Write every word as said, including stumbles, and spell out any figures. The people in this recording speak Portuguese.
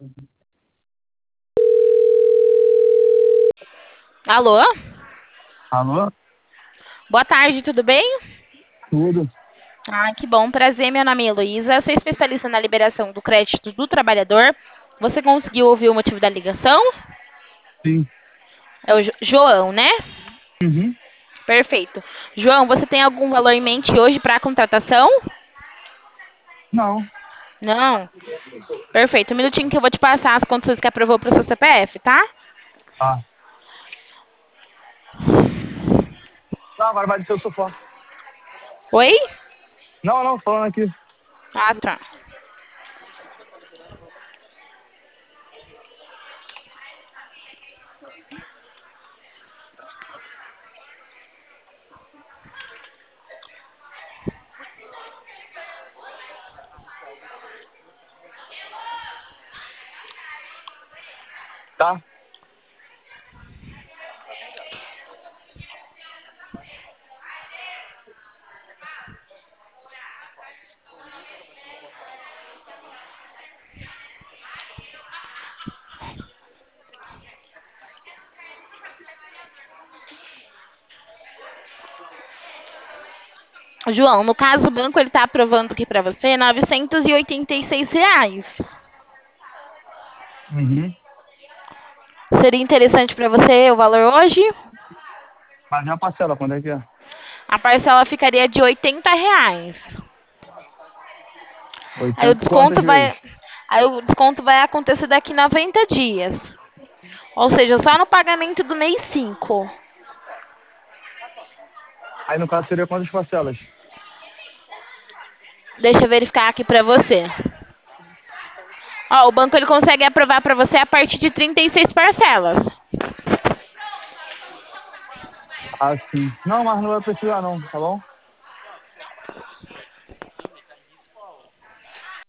Alô? Alô? Boa tarde, tudo bem? Tudo? Ah, que bom. Prazer, meu nome é Heloísa. Sou especialista na liberação do crédito do trabalhador. Você conseguiu ouvir o motivo da ligação? Sim. É o Jo- João, né? Uhum. Perfeito. João, você tem algum valor em mente hoje para a contratação? Não. Não? Perfeito. Um minutinho que eu vou te passar as condições que aprovou para o seu C P F, tá? Ah. Não, agora vai descer o sofá. Oi? Não, não, falando aqui. Ah, tá. Tá? João, no caso, o banco ele está aprovando aqui para você novecentos e oitenta e seis reais. Uhum. Seria interessante para você o valor hoje? Mas já parcela, quando é que é? A parcela ficaria de oitenta reais. Aí o oitenta quantas desconto vezes? vai, aí o desconto vai acontecer daqui noventa dias. Ou seja, só no pagamento do mês cinco. Aí no caso seria quantas parcelas? Deixa eu verificar aqui para você. Ó, o banco ele consegue aprovar para você a partir de trinta e seis parcelas. Ah, sim. Não, mas não vai precisar não, tá bom?